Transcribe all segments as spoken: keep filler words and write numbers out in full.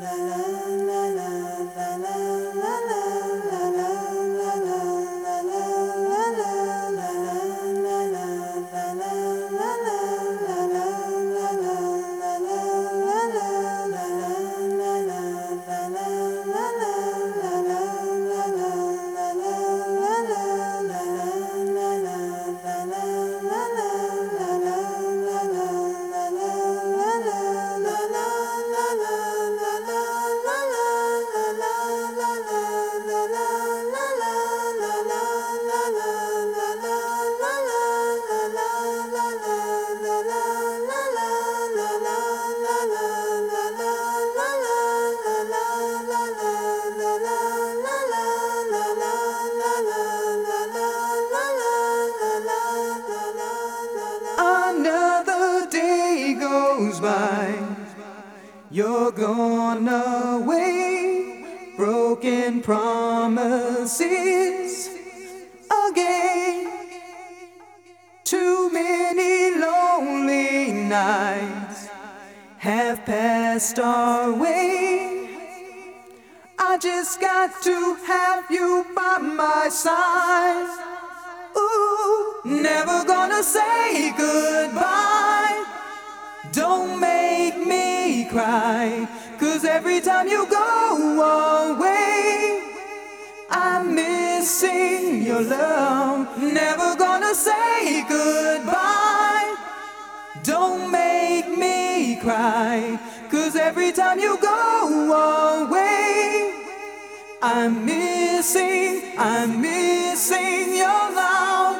Another day goes by, you're gone away, broken promises again. Too many lonely nights have passed our way. I just got to have you by my side. Ooh, never gonna say goodbye. Don't make me cry, 'cause every time you go away, I'm missing your love. Never gonna say goodbye. Don't make me cry, 'cause every time you go away, I'm missing, I'm missing your love.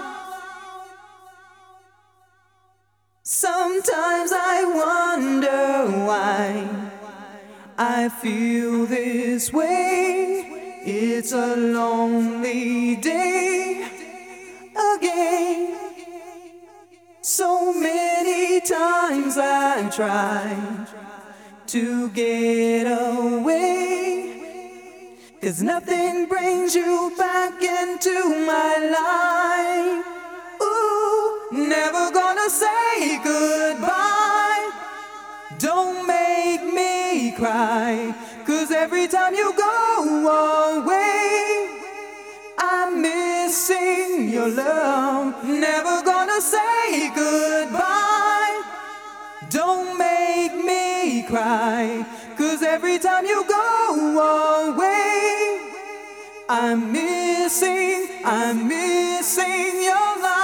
Sometimes I wonder why I feel this way. It's a lonely day again. So many times I tried to get away, 'cause nothing brings you back into my life. Ooh, never gonna say goodbye. Don't make me cry, 'cause every time you go away, I'm missing your love. Never gonna say goodbye. Don't make me cry, 'cause every time you go away, I'm missing, I'm missing your love.